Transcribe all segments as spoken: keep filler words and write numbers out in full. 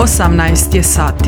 osamnaest je sati.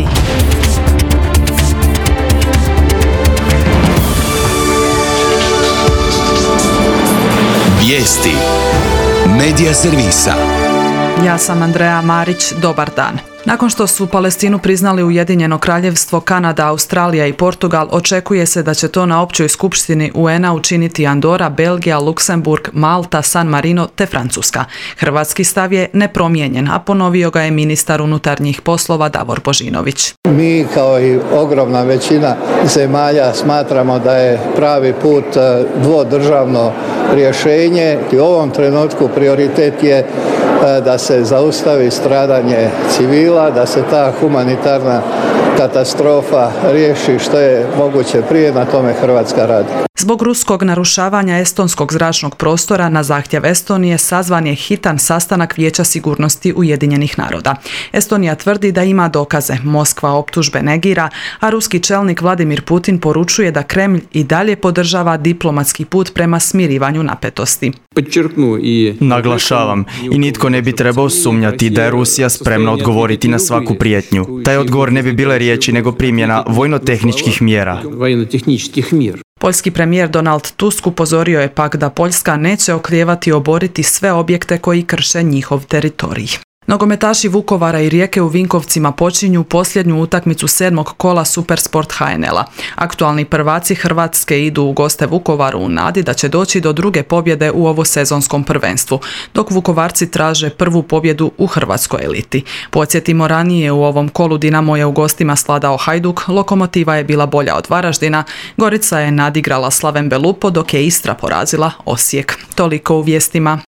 Vijesti Medija servisa. Ja sam Andreja Marić, dobar dan. Nakon što su Palestinu priznali Ujedinjeno Kraljevstvo, Kanada, Australija i Portugal, očekuje se da će to na općoj skupštini U N A učiniti Andora, Belgija, Luksemburg, Malta, San Marino te Francuska. Hrvatski stav je nepromijenjen, a ponovio ga je ministar unutarnjih poslova Davor Božinović. Mi kao i ogromna većina zemalja smatramo da je pravi put dvodržavno rješenje i u ovom trenutku prioritet je da se zaustavi stradanje civila, da se ta humanitarna katastrofa riješi što je moguće prije, na tome Hrvatska radi. Zbog ruskog narušavanja estonskog zračnog prostora na zahtjev Estonije sazvan je hitan sastanak Vijeća sigurnosti Ujedinjenih naroda. Estonija tvrdi da ima dokaze, Moskva optužbe negira, a ruski čelnik Vladimir Putin poručuje da Kremlj i dalje podržava diplomatski put prema smirivanju napetosti. Naglašavam, i nitko ne bi trebao sumnjati da je Rusija spremna odgovoriti na svaku prijetnju. Taj odgovor ne bi bile riječi nego primjena vojno-tehničkih mjera. Poljski premijer Donald Tusk upozorio je pak da Poljska neće oklijevati oboriti sve objekte koji krše njihov teritorij. Nogometaši Vukovara i Rijeke u Vinkovcima počinju posljednju utakmicu sedmog kola Supersport H N L-a. Aktualni prvaci Hrvatske idu u goste Vukovaru u nadi da će doći do druge pobjede u ovo sezonskom prvenstvu, dok Vukovarci traže prvu pobjedu u hrvatskoj eliti. Podsjetimo, ranije u ovom kolu Dinamo je u gostima svladao Hajduk, Lokomotiva je bila bolja od Varaždina, Gorica je nadigrala Slaven Belupo, dok je Istra porazila Osijek. Toliko u vijestima.